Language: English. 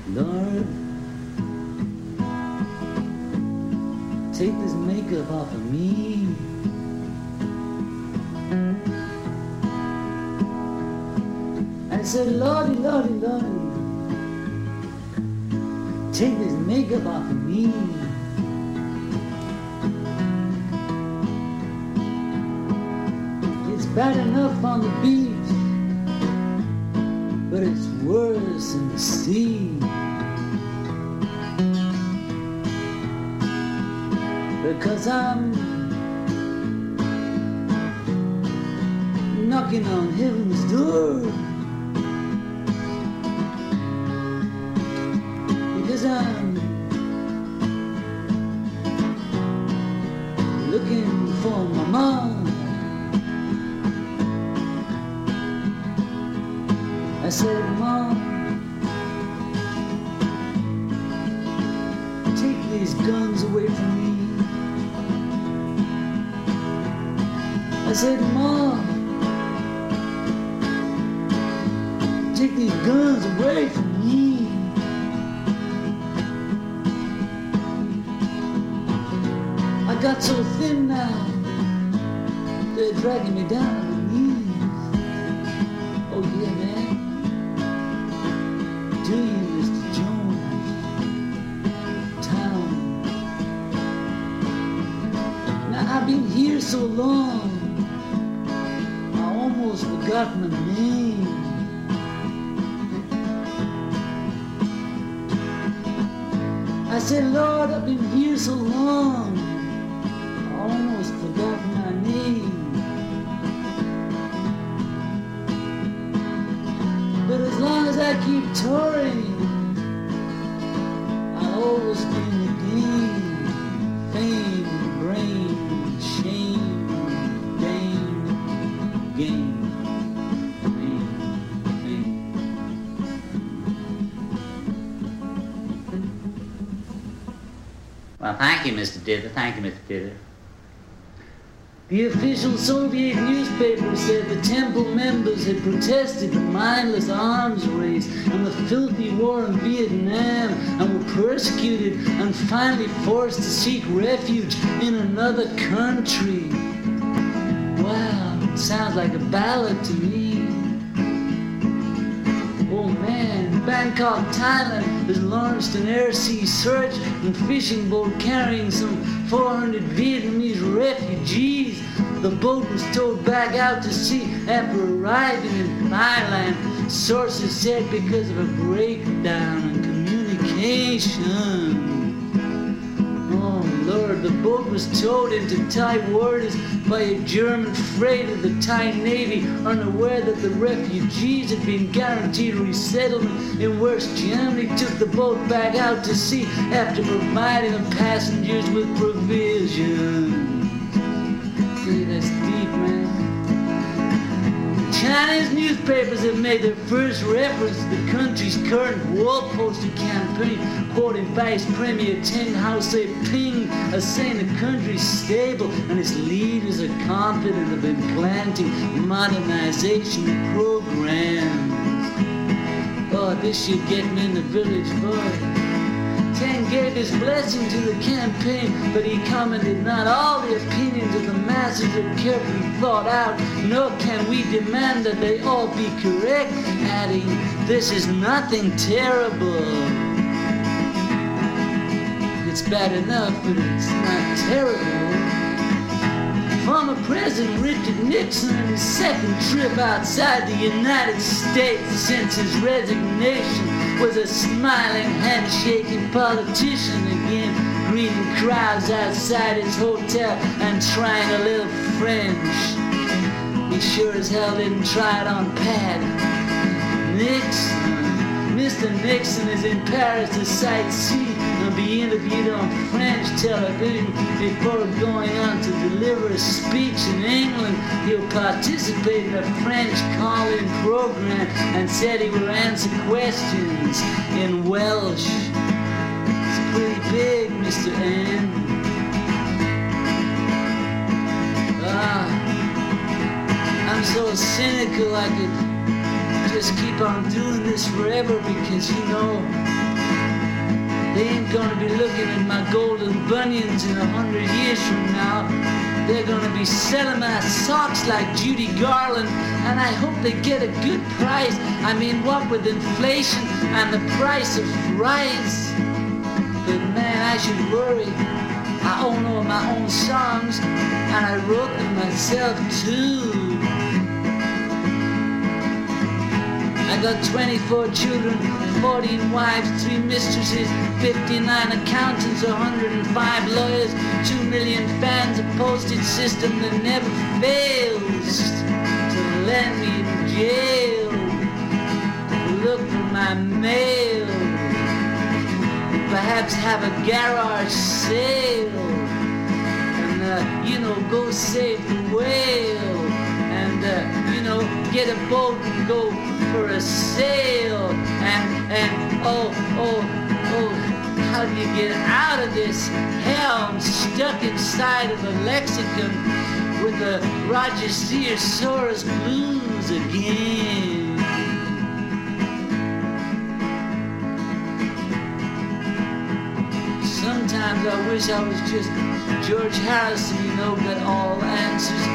Lord, take this makeup off of me. I said, Lordy, Lordy, Lordy, take this makeup off of me. It's bad enough on the beach, but it's worse in the sea. Because I'm knocking on heaven's door. Because I'm looking for my mom. I said, Mom, take these guns away from me. I said, Mom, take these guns away from me. I got so thin now, they're dragging me down on my knees. Oh yeah, man. Do you, Mr. Jones? Town. Now I've been here so long, I almost forgot my name. I said, Lord, I've been here so long, I almost forgot my name. But as long as I keep touring, I'll always be in the game. Fame, brain, shame, game, game. Well, thank you, Mr. Dither. Thank you, Mr. Dither. The official Soviet newspaper said the temple members had protested the mindless arms race and the filthy war in Vietnam and were persecuted and finally forced to seek refuge in another country. Wow, it sounds like a ballad to me. Oh man, Bangkok, Thailand has launched an air-sea search and fishing boat carrying some 400 Vietnamese refugees. The boat was towed back out to sea after arriving in Thailand. Sources said because of a breakdown in communication. Oh Lord, the boat was towed into Thai waters by a German freighter. The Thai Navy, unaware that the refugees had been guaranteed resettlement in West Germany, took the boat back out to sea after providing the passengers with provisions. See, that's deep, man. Chinese newspapers have made their first reference to the country's current wall-poster campaign, quoting Vice Premier Teng Hau-se-ping as saying the country's stable and its leaders are confident of implanting modernization programs. Oh, this should get me in the village voice. Teng gave his blessing to the campaign, but he commented not all the opinions of the masses are carefully thought out, nor can we demand that they all be correct, adding, this is nothing terrible. It's bad enough, but it's not terrible. Former President Richard Nixon on his second trip outside the United States since his resignation was a smiling, handshaking politician again, greeting crowds outside his hotel and trying a little French. He sure as hell didn't try it on Pat. Nixon, Mr. Nixon is in Paris to sightsee and be interviewed on French television before going on to deliver a speech in England. He'll participate in a French call-in program and said he will answer questions in Welsh. It's pretty big, Mr. N. I'm so cynical I could just keep on doing this forever because, you know, They ain't gonna be looking at my golden bunions in 100 years from now. They're gonna be selling my socks like Judy Garland, and I hope they get a good price. I mean, what with inflation and the price of rice. But man, I should worry. I own all my own songs, and I wrote them myself too. I got 24 children, 14 wives, 3 mistresses, 59 accountants, 105 lawyers, 2 million fans, a postage system that never fails to land me in jail. Look for my mail. Perhaps have a garage sale. And, go save the whale. And, get a boat and go for a sail. And how do you get out of this hell? I'm stuck inside of a lexicon with the Roger Sears blues again. Sometimes I wish I was just George Harrison, got all answers